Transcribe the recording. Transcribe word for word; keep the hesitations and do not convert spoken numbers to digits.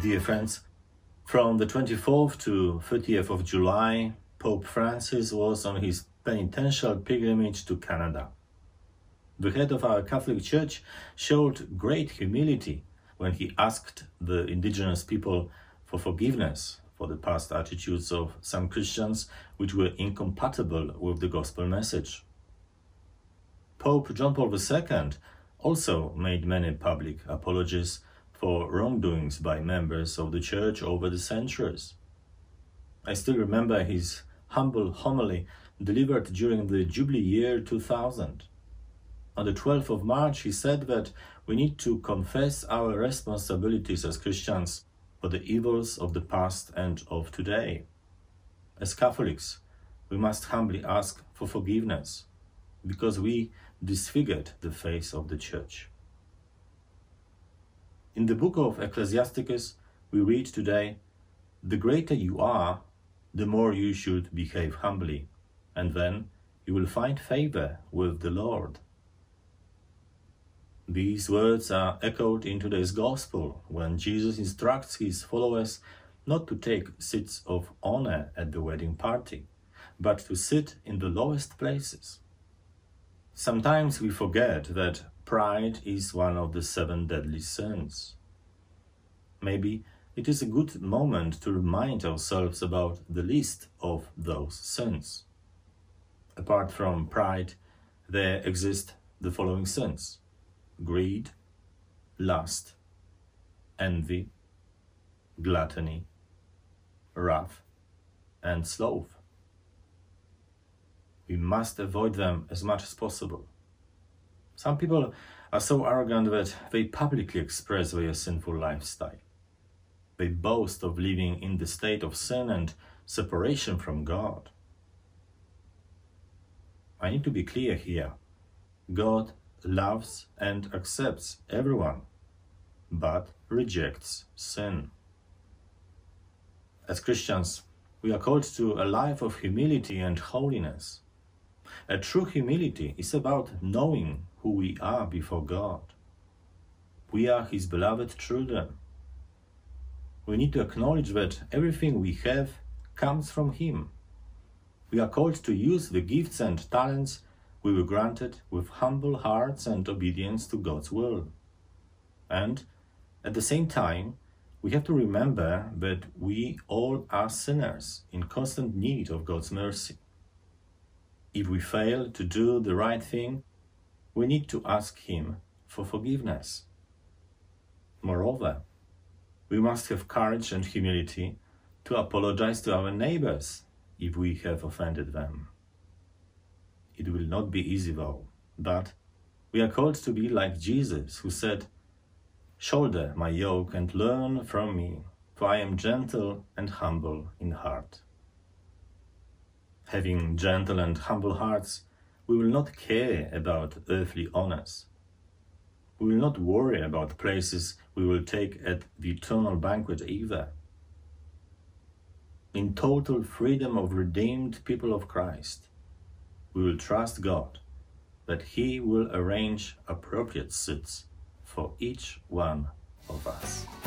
Dear friends, from the twenty-fourth to thirtieth of July, Pope Francis was on his penitential pilgrimage to Canada. The head of our Catholic Church showed great humility when he asked the indigenous people for forgiveness for the past attitudes of some Christians which were incompatible with the gospel message. Pope John Paul the Second also made many public apologies for wrongdoings by members of the Church over the centuries. I still remember his humble homily delivered during the Jubilee year two thousand. On the twelfth of March, he said that we need to confess our responsibilities as Christians for the evils of the past and of today. As Catholics, we must humbly ask for forgiveness, because we disfigured the face of the Church. In the book of Ecclesiasticus, we read today, "The greater you are, the more you should behave humbly, and then you will find favor with the Lord." These words are echoed in today's Gospel when Jesus instructs his followers not to take seats of honor at the wedding party, but to sit in the lowest places. Sometimes we forget that pride is one of the seven deadly sins. Maybe it is a good moment to remind ourselves about the least of those sins. Apart from pride, there exist the following sins: greed, lust, envy, gluttony, wrath, and sloth. We must avoid them as much as possible. Some people are so arrogant that they publicly express their sinful lifestyle. They boast of living in the state of sin and separation from God. I need to be clear here. God loves and accepts everyone, but rejects sin. As Christians, we are called to a life of humility and holiness. A true humility is about knowing who we are before God. We are His beloved children. We need to acknowledge that everything we have comes from Him. We are called to use the gifts and talents we were granted with humble hearts and obedience to God's will. And at the same time, we have to remember that we all are sinners in constant need of God's mercy. If we fail to do the right thing, we need to ask Him for forgiveness. Moreover, we must have courage and humility to apologize to our neighbors if we have offended them. It will not be easy though, but we are called to be like Jesus, who said, "Shoulder my yoke and learn from me, for I am gentle and humble in heart." Having gentle and humble hearts, we will not care about earthly honors. We will not worry about places we will take at the eternal banquet either. In total freedom of redeemed people of Christ, we will trust God that He will arrange appropriate seats for each one of us.